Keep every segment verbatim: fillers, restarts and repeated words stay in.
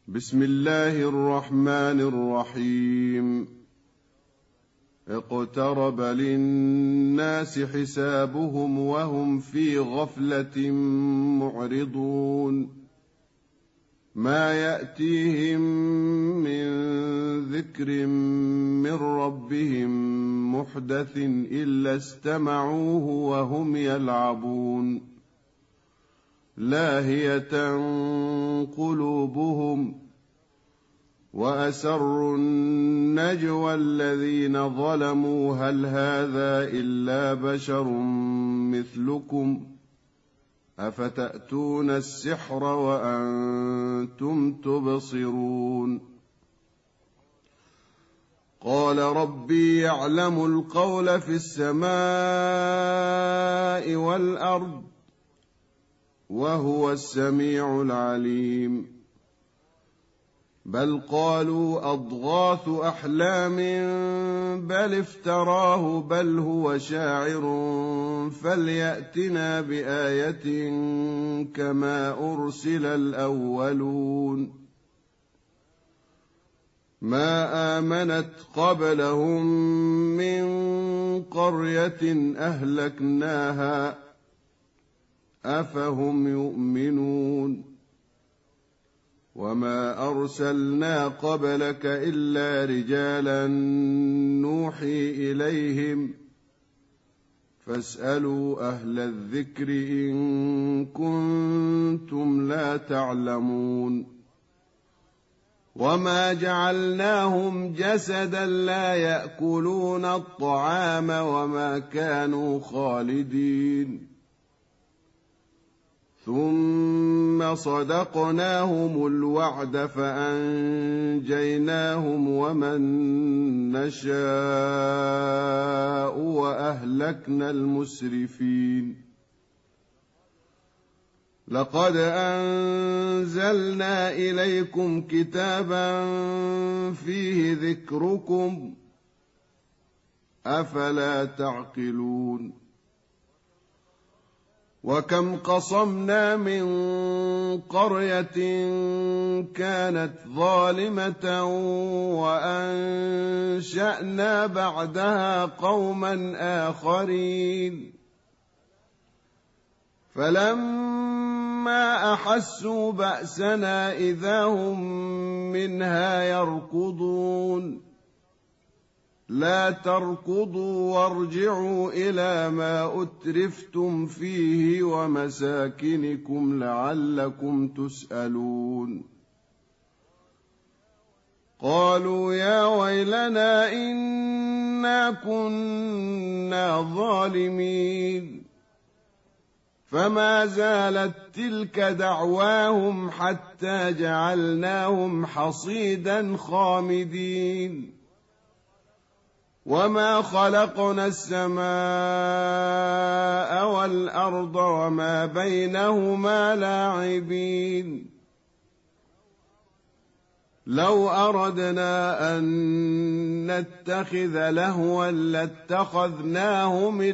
بسم الله الرحمن الرحيم اقترب للناس حسابهم وهم في غفلة معرضون ما يأتيهم من ذكر من ربهم محدث إلا استمعوه وهم يلعبون لاهية قلوبهم وأسروا النجوى الذين ظلموا هل هذا إلا بشر مثلكم أفتأتون السحر وأنتم تبصرون قال ربي يعلم القول في السماء والأرض وهو السميع العليم بل قالوا أضغاث أحلام بل افتراه بل هو شاعر فليأتنا بآية كما أرسل الأولون ما آمنت قبلهم من قرية أهلكناها أفهم يؤمنون وما أرسلنا قبلك إلا رجالا نوحي إليهم فاسألوا أهل الذكر إن كنتم لا تعلمون وما جعلناهم جسدا لا يأكلون الطعام وما كانوا خالدين ثم صدقناهم الوعد فأنجيناهم ومن نشاء وأهلكنا المسرفين لقد أنزلنا إليكم كتابا فيه ذكركم أفلا تعقلون وكم قصمنا من قرية كانت ظالمة وأنشأنا بعدها قوما آخرين فلما أحسوا بأسنا إذا هم منها يركضون لا تركضوا وارجعوا إلى ما أترفتم فيه ومساكنكم لعلكم تسألون قالوا يا ويلنا إنا كنا ظالمين فما زالت تلك دعواهم حتى جعلناهم حصيدا خامدين وما خلقنا السماء والأرض وما بينهما لاعبين لو أردنا أن نتخذ لهوا لاتخذناه من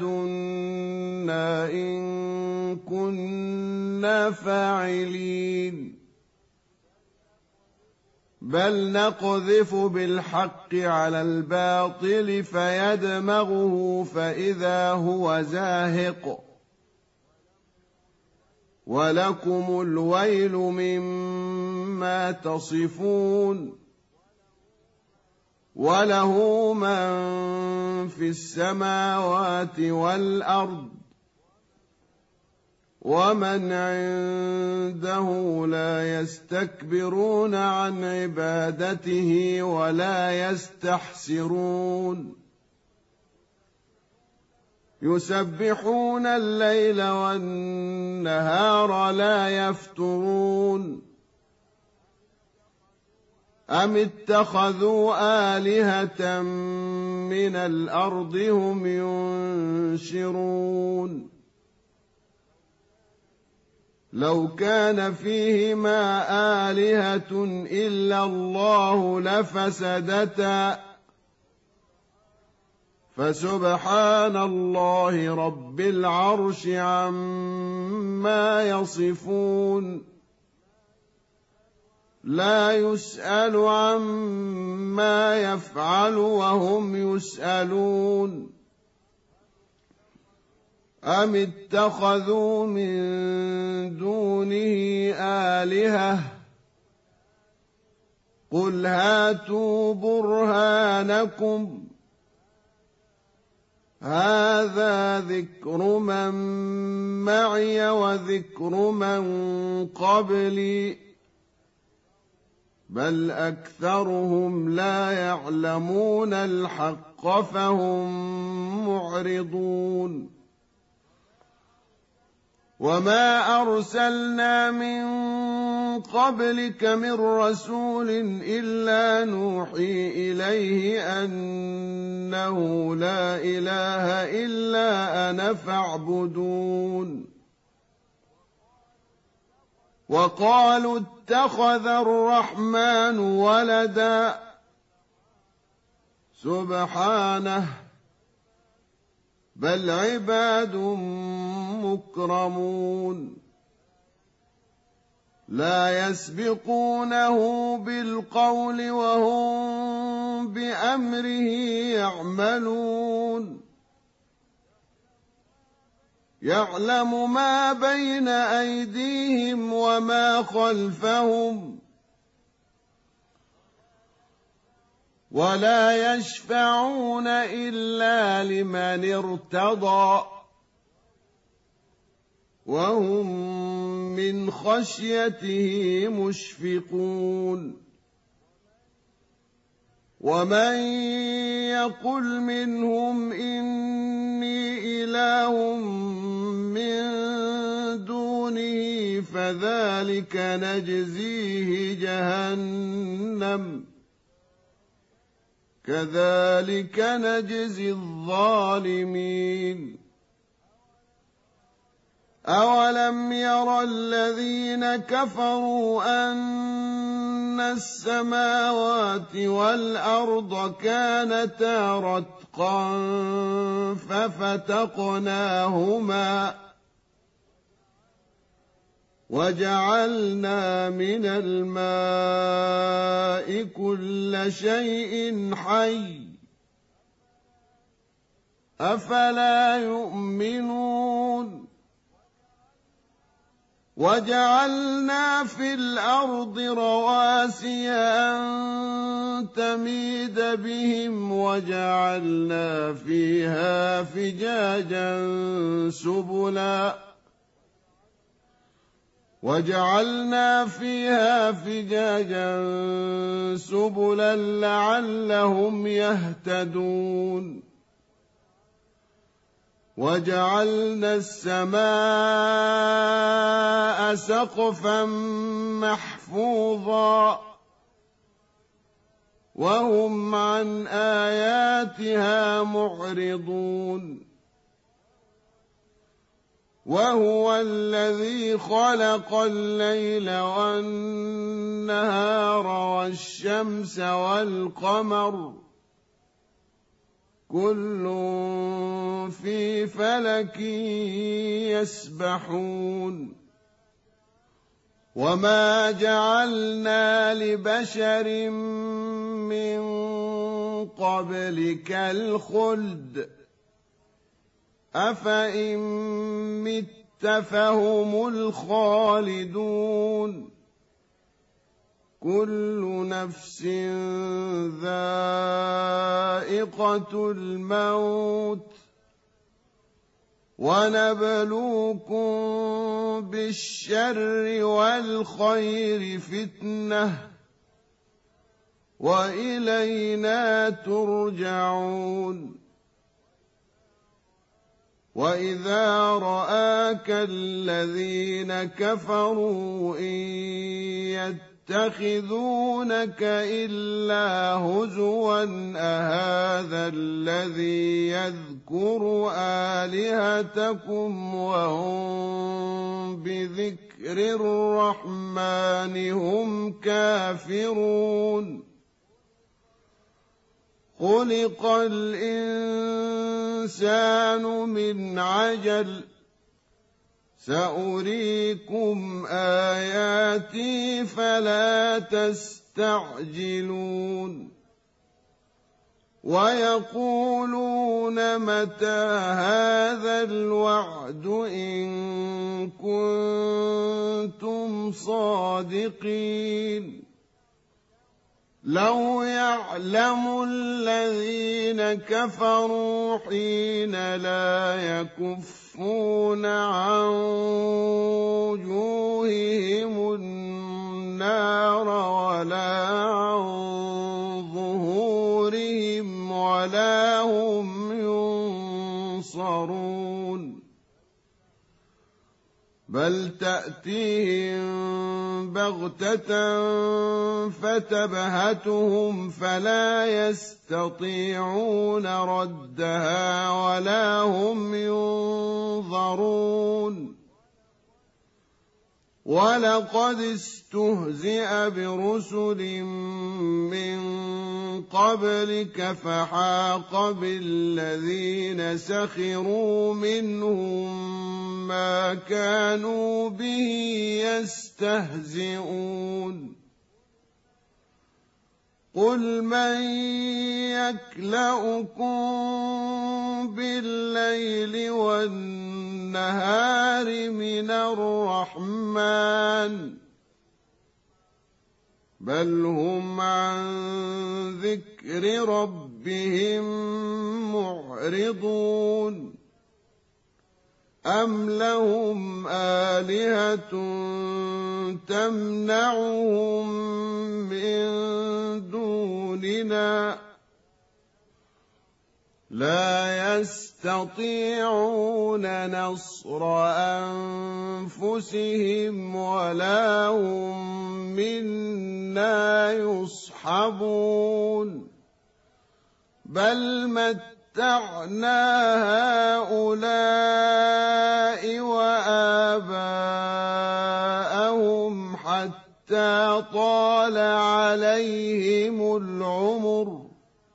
لدنا إن كنا فاعلين بل نقذف بالحق على الباطل فيدمغه فإذا هو زاهق ولكم الويل مما تصفون وله من في السماوات والأرض ومن عنده لا يستكبرون عن عبادته ولا يستحسرون يسبحون الليل والنهار لا يفترون أم اتخذوا آلهة من الأرض هم ينشرون لو كان فيهما آلهة إلا الله لفسدتا فسبحان الله رب العرش عما يصفون لا يسأل عما يفعل وهم يسألون أم اتخذوا من دونه آلهة قل هاتوا برهانكم هذا ذكر من معي وذكر من قبلي بل أكثرهم لا يعلمون الحق فهم معرضون وما أرسلنا من قبلك من رسول إلا نوحي إليه أنه لا إله إلا أنا فاعبدون وقالوا اتخذ الرحمن ولدا سبحانه بل عباد مكرمون لا يسبقونه بالقول وهم بأمره يعملون يعلم ما بين أيديهم وما خلفهم ولا يشفعون إلا لمن ارتضى وهم من خشيته مشفقون ومن يقل منهم إني إله من دونه فذلك نجزيه جهنم كذلك نجزي الظالمين أولم ير الذين كفروا أن السماوات والأرض كانتا رتقا ففتقناهما وجعلنا من الماء كل شيء حي أفلا يؤمنون وجعلنا في الأرض رواسي أن تميد بهم وجعلنا فيها فجاجا سبلا وجعلنا فيها فجاجا سبلا لعلهم يهتدون وجعلنا السماء سقفا محفوظا وهم عن آياتها معرضون وهو الذي خلق الليل والنهار والشمس والقمر كل في فلك يسبحون وما جعلنا لبشر من قبلك الخلد أفإن مت فهم الخالدون كل نفس ذائقة الموت ونبلوكم بالشر والخير فتنة وإلينا ترجعون وإذا رآك الذين كفروا إن يتخذونك إلا هزوا أهذا الذي يذكر آلهتكم وهم بذكر الرحمن هم كافرون خلق الإنسان من عجل سأريكم آياتي فلا تستعجلون ويقولون متى هذا الوعد إن كنتم صادقين لو يعلم الذين كفروا حين لا يكفون عن وجوههم النار ولا عن ظهورهم ولا هم ينصرون بل تأتيهم بغتة فتبهتهم فلا يستطيعون ردها ولا هم ينظرون ولقد استهزئ برسل من قبلك فحاق بالذين سخروا منهم ما كانوا به يستهزئون قل من يكلؤكم بالليل والنهار من الرحمن بل هم عن ذكر ربهم معرضون أم لهم آلهة تمنعهم من دوننا لا يستطيعون نصر أنفسهم ولا هم منا يصحبون بل متعنا هؤلاء وآباءهم حتى طال عليهم العمر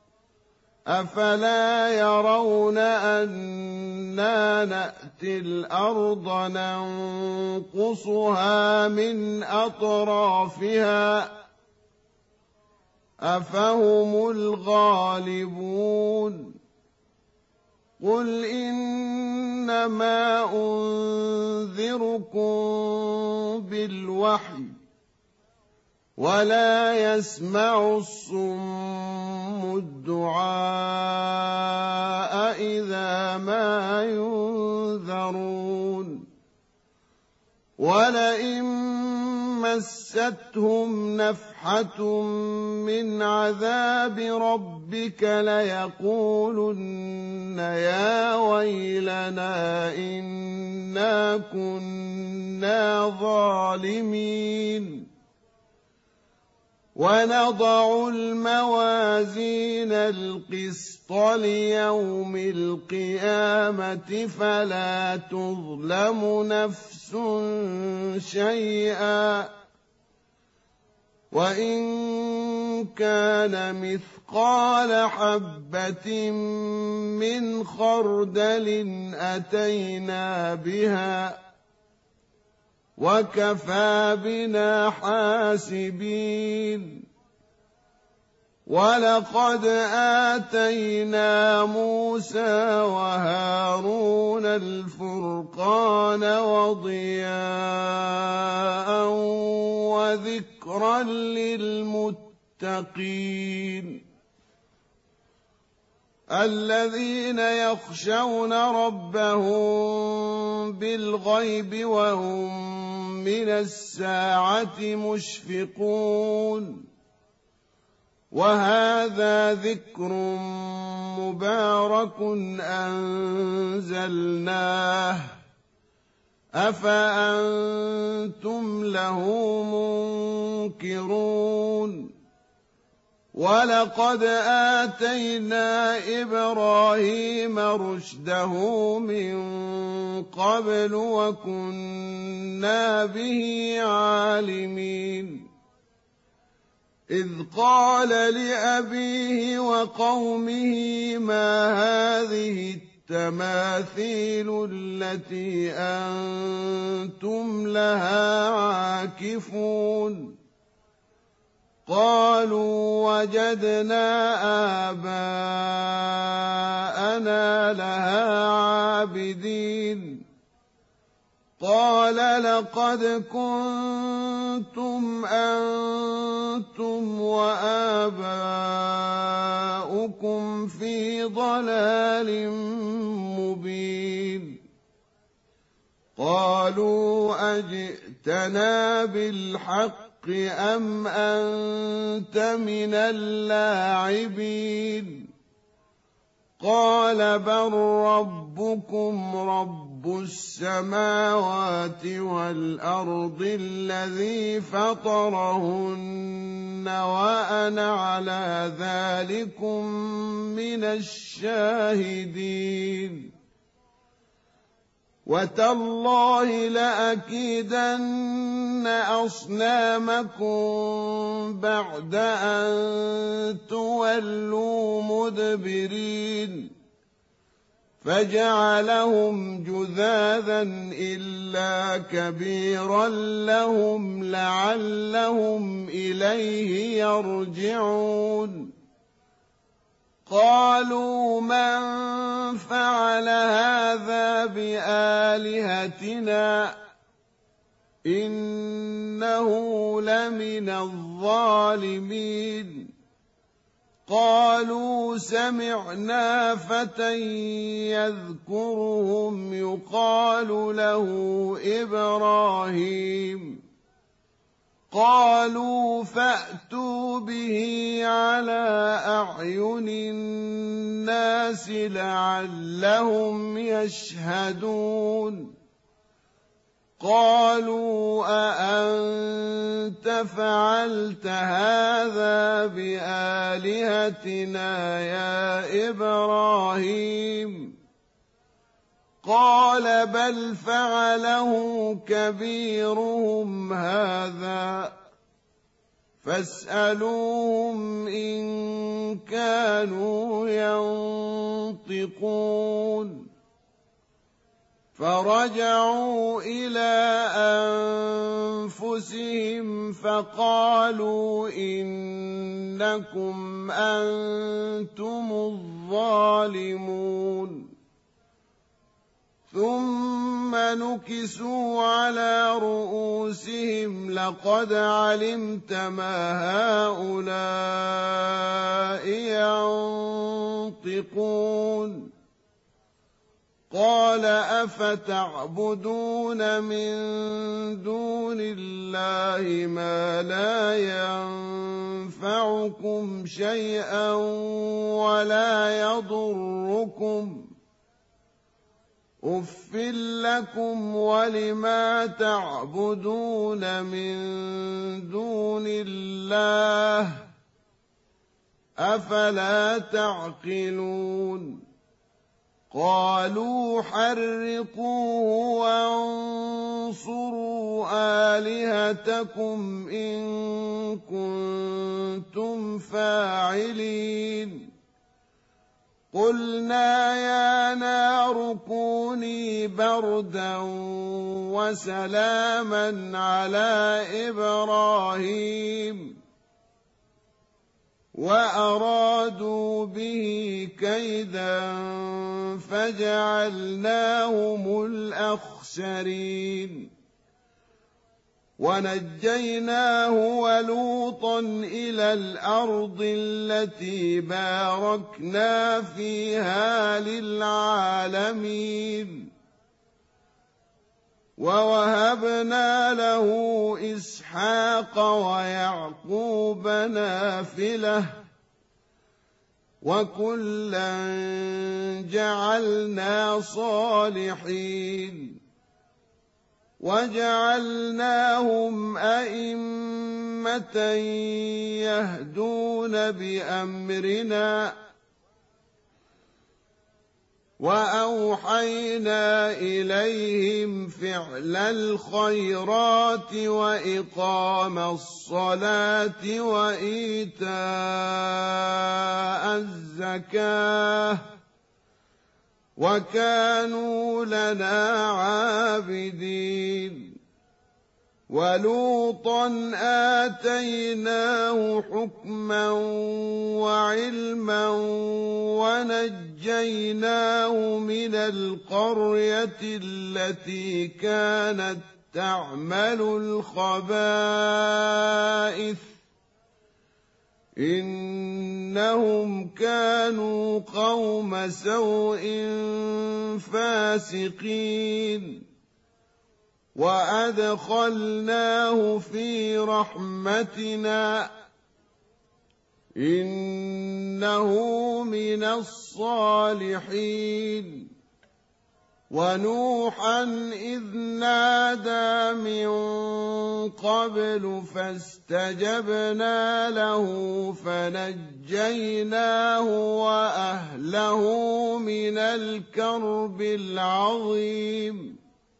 أفلا يرون أنا نأتي الأرض ننقصها من أطرافها أفهم الغالبون قل إنما أنذركم بالوحي ولا يسمع الصم الدعاء إذا ما ينذرون ولئن مستهم نفحة من عذاب ربك ليقولن يا ويلنا إنا كنا ظالمين ونضع الموازين القسط ليوم القيامة فلا تظلم نفس شيئا وإن كان مثقال حبة من خردل أتينا بها وكفى بنا حاسبين ولقد آتينا موسى وهارون الفرقان وضياء وذكرا للمتقين الذين يخشون ربهم بالغيب وهم من الساعة مشفقون وهذا ذكر مبارك أنزلناه أفأنتم له منكرون ولقد آتينا إبراهيم رشده من قبل وكنا به عالمين إذ قال لأبيه وقومه ما هذه التماثيل التي أنتم لها عاكفون قالوا وجدنا آباءنا لها عابدين قال لقد كنتم أنتم وآباؤكم في ضلال مبين قالوا أجئتنا بالحق أم أنت من اللاعبين قال بل ربكم رب السماوات والأرض الذي فطرهن وأنا على ذلكم من الشاهدين وتالله لأكيدن أصنامكم بعد أن تولوا مدبرين فجعلهم جذاذا إلا كبيرا لهم لعلهم إليه يرجعون قالوا من فعل هذا بآلهتنا إنه لمن الظالمين قالوا سمعنا فتى يذكرهم يقال له إبراهيم قالوا فأتوا به على أعين الناس لعلهم يشهدون قالوا أأنت فعلت هذا بآلهتنا يا إبراهيم قال بل فعله كبيرهم هذا فاسألوهم إن كانوا ينطقون فرجعوا إلى أنفسهم فقالوا إنكم أنتم الظالمون ثم نكسوا على رؤوسهم لقد علمت ما هؤلاء ينطقون قال أفتعبدون من دون الله ما لا ينفعكم شيئا ولا يضركم أف لكم ولما تعبدون من دون الله أفلا تعقلون قالوا حرقوه وانصروا آلهتكم إن كنتم فاعلين قلنا يا نار كوني بردا وسلاما على إبراهيم وأرادوا به كيدا فجعلناهم الأخسرين ونجيناه ولوطا إلى الأرض التي باركنا فيها للعالمين ووهبنا له إسحاق ويعقوب نافلة وكلا جعلنا صالحين وجعلناهم أئمة يهدون بأمرنا وأوحينا إليهم فعل الخيرات وإقام الصلاة وإيتاء الزكاة وكانوا لنا عابدين ولوطا آتيناه حكما وعلما ونجيناه من القرية التي كانت تعمل الخبائث إنهم كانوا قوم سوء فاسقين وأدخلناه في رحمتنا إنه من الصالحين ونوحا إذ نادى من قبل فاستجبنا له فنجيناه وأهله من الكرب العظيم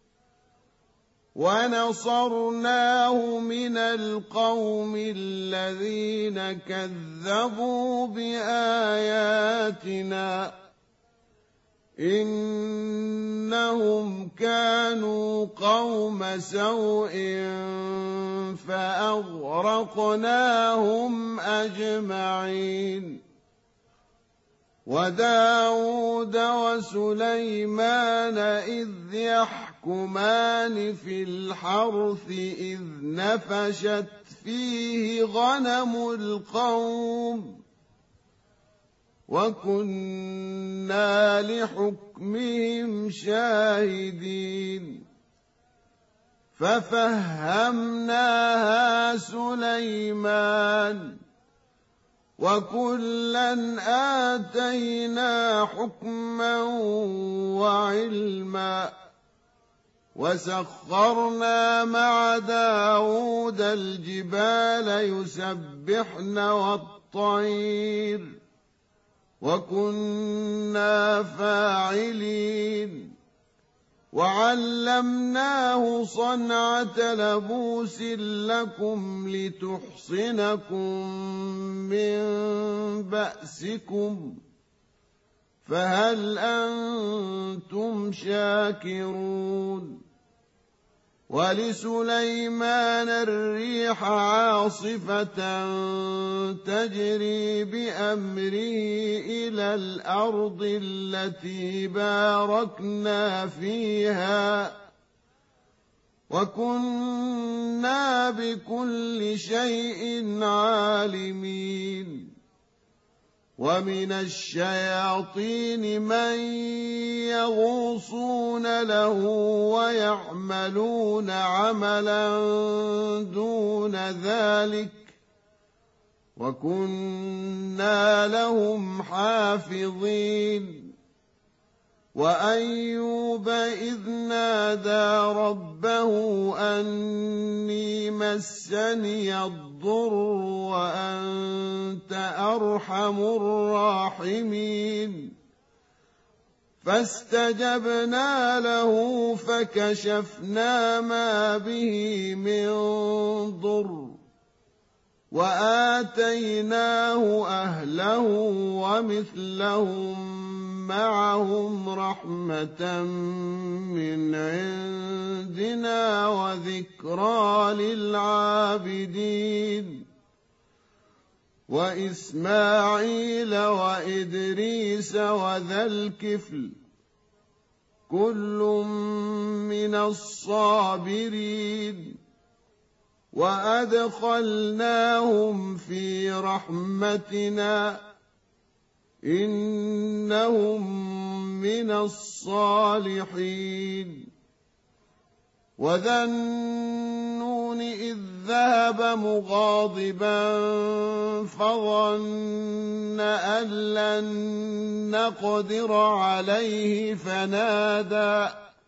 ونصرناه من القوم الذين كذبوا بآياتنا إنهم كانوا قوم سوء فأغرقناهم أجمعين وداود وسليمان إذ يحكمان في الحرث إذ نفشت فيه غنم القوم وكنا لحكمهم شاهدين ففهمناها سليمان وكلا آتينا حكما وعلما وسخرنا مع داود الجبال يسبحن والطير وكنا فاعلين وعلمناه صنعة لبوس لكم لتحصنكم من بأسكم فهل أنتم شاكرون ولسليمان الريح عاصفة تجري بأمره إلى الأرض التي باركنا فيها وكنا بكل شيء عالمين ومن الشياطين من يغوصون له ويعملون عملا دون ذلك وكنا لهم حافظين وأيوب إذ نادى ربه أني مسني الضر وأنت أرحم الراحمين فاستجبنا له فكشفنا ما به من ضر وآتيناه أهله ومثلهم معهم رحمة من عندنا وذكرى للعابدين وإسماعيل وإدريس وذا الكفل كل من الصابرين وأدخلناهم في رحمتنا إنهم من الصالحين وذا النون إذ ذهب مغاضبا فظن أن لن نقدر عليه فنادى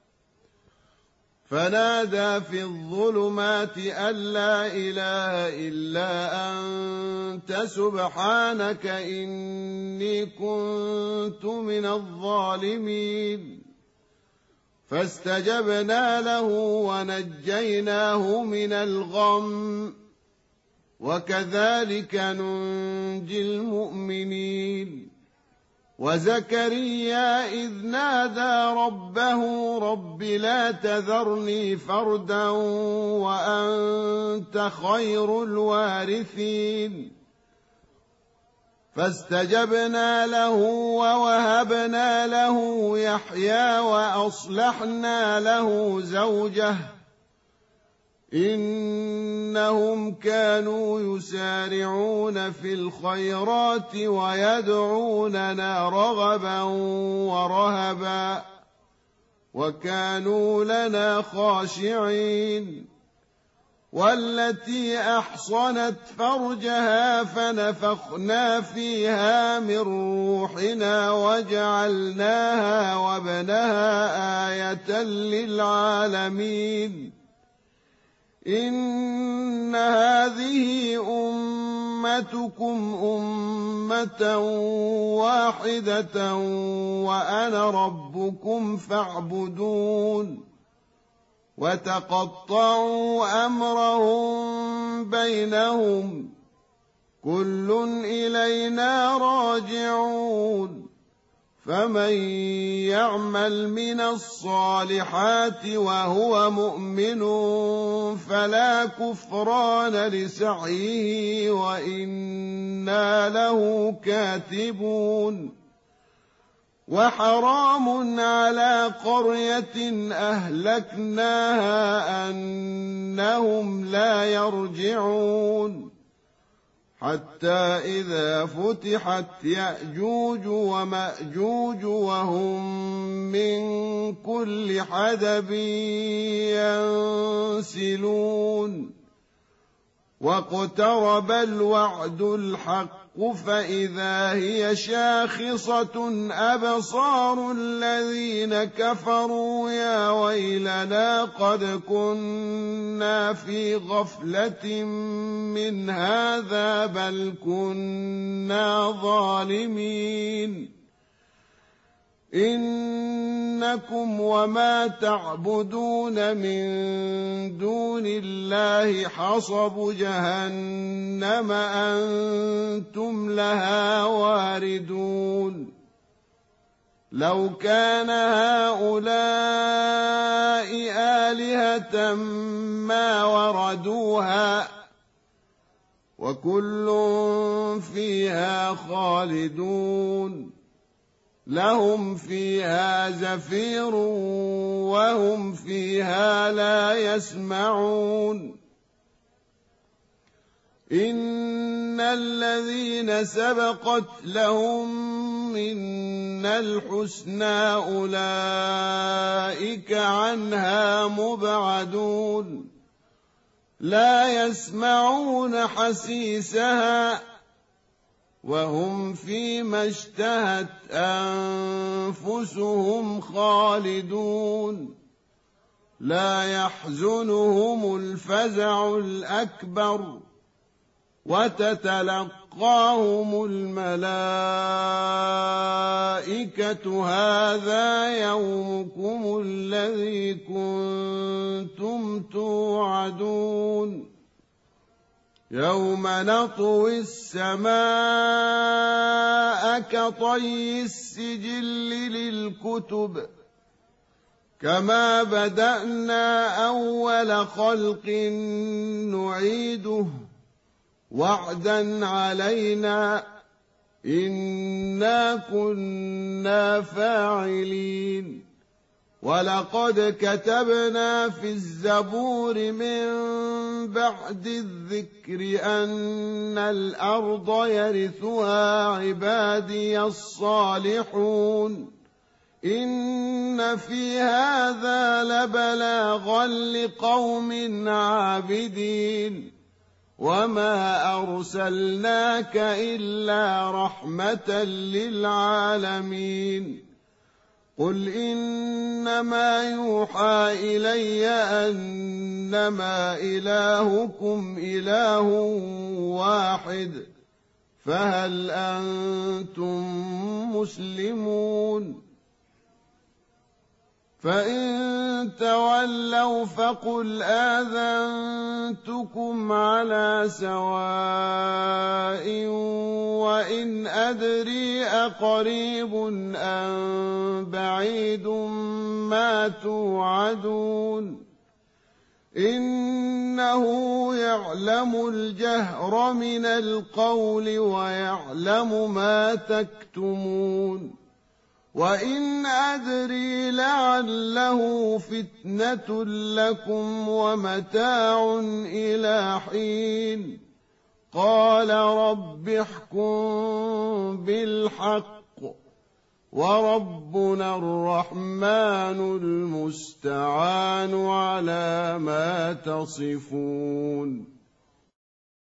فنادى في الظلمات أن لا إله إلا أنت سبحانك إني كنت من الظالمين فاستجبنا له ونجيناه من الغم وكذلك ننجي المؤمنين وزكريا إذ نادى ربه رب لا تذرني فردا وأنت خير الوارثين فاستجبنا له ووهبنا له يحيى وأصلحنا له زوجه إنهم كانوا يسارعون في الخيرات ويدعوننا رغبا ورهبا وكانوا لنا خاشعين والتي أحصنت فرجها فنفخنا فيها من روحنا وجعلناها وابنها آية للعالمين إن هذه أمتكم أمة واحدة وأنا ربكم فاعبدون وتقطعوا أمرهم بينهم كل إلينا راجعون فمن يعمل من الصالحات وهو مؤمن فلا كفران لسعيه وإنا له كاتبون وحرام على قرية أهلكناها أنهم لا يرجعون حتى إذا فتحت يأجوج ومأجوج وهم من كل حدب ينسلون واقترب الوعد الحق فإذا هي شاخصة أبصار الذين كفروا يا ويلنا قد كنا في غفلة من هذا بل كنا ظالمين إنكم وما تعبدون من دون الله حصب جهنم أنتم لها واردون لو كان هؤلاء آلهة ما وردوها وكل فيها خالدون لهم فيها زفير وهم فيها لا يسمعون إن الذين سبقت لهم منا الحسنى أولئك عنها مبعدون لا يسمعون حسيسها وهم فيما اشتهت أنفسهم خالدون لا يحزنهم الفزع الأكبر وتتلقاهم الملائكة هذا يومكم الذي كنتم توعدون يوم نطوي السماء كطي السجل للكتب كما بدأنا أول خلق نعيده وعدا علينا إنا كنا فاعلين ولقد كتبنا في الزبور من بعد الذكر أن الأرض يرثها عبادي الصالحون إن في هذا لبلاغا لقوم عابدين وما أرسلناك إلا رحمة للعالمين قل إنما يوحى إلي أنما إلهكم إله واحد فهل أنتم مسلمون فإن تولوا فقل آذنتكم على سواء وإن أدري أقريب أم بعيد ما توعدون إنه يعلم الجهر من القول ويعلم ما تكتمون وإن أدري لعله فتنة لكم ومتاع إلى حين قال رب احكم بالحق وربنا الرحمن المستعان على ما تصفون